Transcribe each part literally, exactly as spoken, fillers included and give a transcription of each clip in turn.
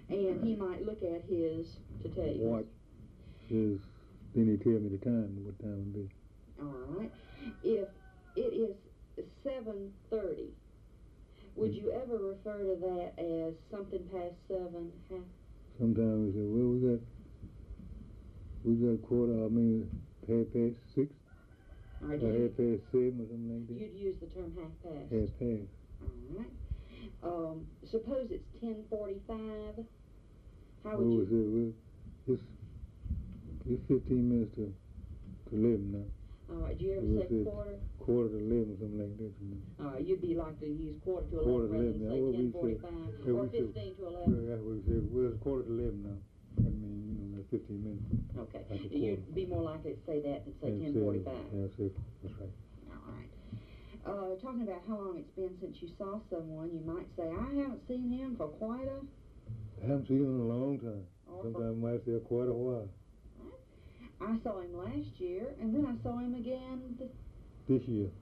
and he might look at his to tell you. Watch his, then he tell me the time, what time it be. All right. If it is seven thirty, would you ever refer to that as something past seven? Half? Sometimes we say, well, we got, we got a quarter, I mean, half past six, All right, or you, half past seven or something like that. you'd use the term half past. Half past. All right. Um, suppose it's ten forty-five. How would What you? was it? Well, it's, it's fifteen minutes to, to eleven now. All right. Do you ever What say was it? quarter? Quarter to eleven, something like that. You know. All right. You'd be likely to use quarter to Quarter eleven to rather eleven. than Now, what say we ten say- forty-five yeah, or we say- fifteen to Yeah, eleven. that's what we said. Well, it's quarter to eleven now. That means, you know, that's fifteen minutes. Okay. Like a You'd quarter. be more likely to say that than say Yeah, ten say- forty-five. Yeah, say, that's right. All right. Uh, talking about how long it's been since you saw someone, you might say, I haven't seen him for quite a... I haven't seen him in a long time. Or Sometimes I for, might say quite a while. I saw him last year, and then I saw him again. Th- This year.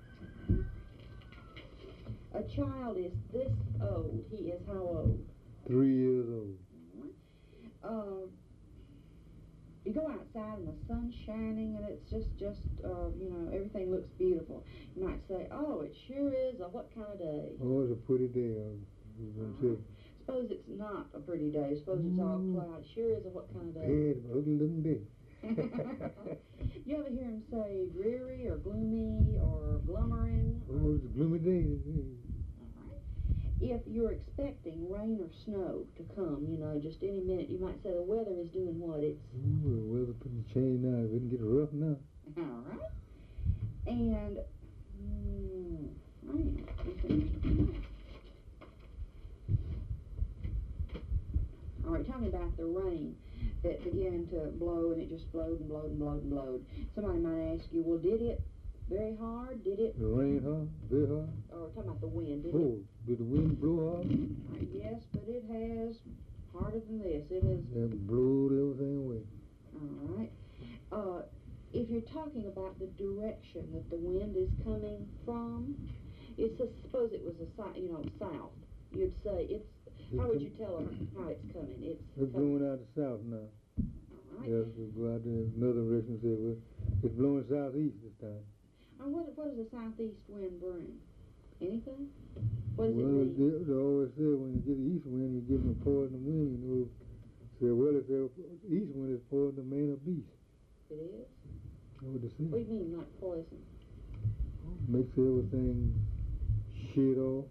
a child is this old. He is how old? Three years old. Um, you go outside and the sun's shining and it's just, just uh, you know, everything looks beautiful. You might say, oh, it sure is a what kind of day? Oh, it's a pretty day. I was going to say. Suppose it's not a pretty day. Suppose it's all Mm. cloudy. Sure is a what kind of day? Bad, ugly looking day. You ever hear him say dreary or gloomy or glummering? Oh, it's a gloomy day. All right. If you're expecting rain or snow to come, you know, just any minute, you might say the weather is doing what? It's... Ooh, the weather's pretty changed now. It didn't get rough now. All right. And, mm, man, all right, tell me about the rain that began to blow, and it just blowed and blowed and blowed and blowed. Somebody might ask you, well, did it very hard? Did it? The rain, huh? Very hard? Or talking about the wind, did Oh, did the wind blow hard? it? Uh, yes, but it has harder than this. It has. It blew everything away. All right. Uh, if you're talking about the direction that the wind is coming from, it's a, suppose it was a si- you know south. You'd say it's. How would you tell them how it's coming? It's. It's coming. blowing out the south now. All right. Yes, we go out there in another direction and say, well, it's blowing southeast this time. And what what does the southeast wind bring? Anything? What does Well, it mean? they, they always say when you get the east wind, you're getting a poison wind, you know. Say, well, if the east wind is poison, the man or beast. It is? That's what they say. What do you mean, like poison? Makes everything shit off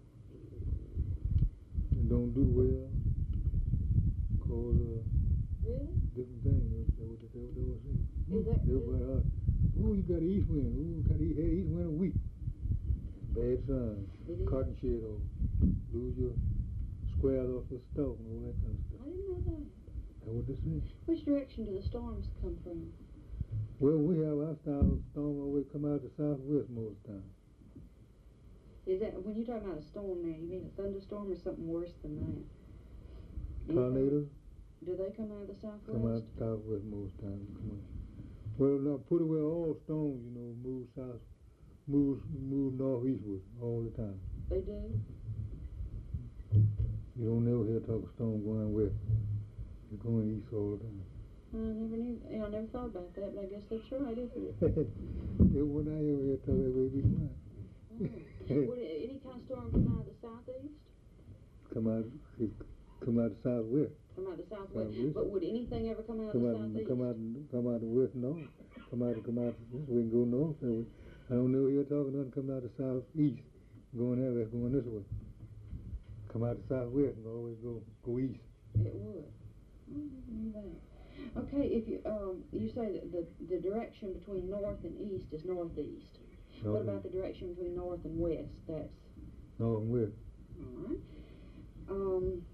and don't do well. Cause uh, Really? different things. That's what they, that's what they were saying. Is that Everybody, uh, ooh, you got east wind. Ooh, got east, had east wind a week. Bad sign. It is? Cotton shed off. Lose your squares off the stalk and all that kind of I stuff. didn't know that. That's what they say. Which direction do the storms come from? Well, we have our style of storm always come out the southwest most of the time. Is that when you're talking about a storm now, you mean a thunderstorm or something worse than that? Anything? Tornadoes Do they come out of the southwest? come out the southwest most of the time. Come on. Well, now pretty well all storms, you know, move south, move move northeastward all the time. They do? You don't never hear talk of storm going west. You're going east all the time. I never knew. Yeah, I never thought about that, but I guess that's right, isn't it? Yeah, when I ever hear talk that way, be fine. Oh. Would it, any kind of storm come out of the southeast? Come out, it come out the southwest. Come out of the southwest? Southwest. But would anything ever come out Come of out, the southeast? come out, come out the west north. Come out, come out this way and go north. That way. I don't know you're talking nothing coming out the southeast, going that way, going this way. Come out the southwest and always go go east. It would. I never knew that. Okay, if you um you say that the the direction between north and east is northeast. What North about the direction between north and west? That's north and west. all right. Um,